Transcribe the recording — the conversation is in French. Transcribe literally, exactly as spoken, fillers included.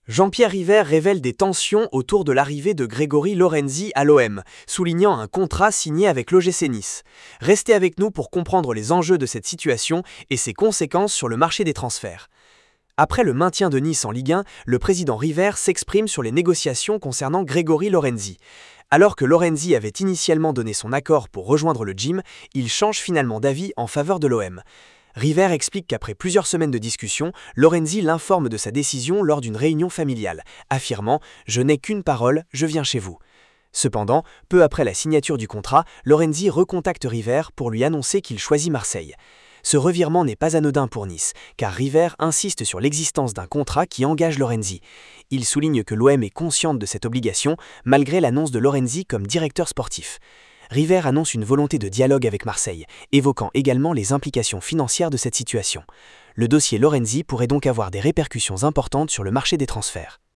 Jean-Pierre River révèle des tensions autour de l'arrivée de Grégory Lorenzi à l'O M, soulignant un contrat signé avec l'O G C Nice. Restez avec nous pour comprendre les enjeux de cette situation et ses conséquences sur le marché des transferts. Après le maintien de Nice en Ligue un, le président River s'exprime sur les négociations concernant Grégory Lorenzi. Alors que Lorenzi avait initialement donné son accord pour rejoindre le gym, il change finalement d'avis en faveur de l'O M. River explique qu'après plusieurs semaines de discussion, Lorenzi l'informe de sa décision lors d'une réunion familiale, affirmant « Je n'ai qu'une parole, je viens chez vous ». Cependant, peu après la signature du contrat, Lorenzi recontacte River pour lui annoncer qu'il choisit Marseille. Ce revirement n'est pas anodin pour Nice, car River insiste sur l'existence d'un contrat qui engage Lorenzi. Il souligne que l'O M est consciente de cette obligation, malgré l'annonce de Lorenzi comme directeur sportif. River annonce une volonté de dialogue avec Marseille, évoquant également les implications financières de cette situation. Le dossier Lorenzi pourrait donc avoir des répercussions importantes sur le marché des transferts.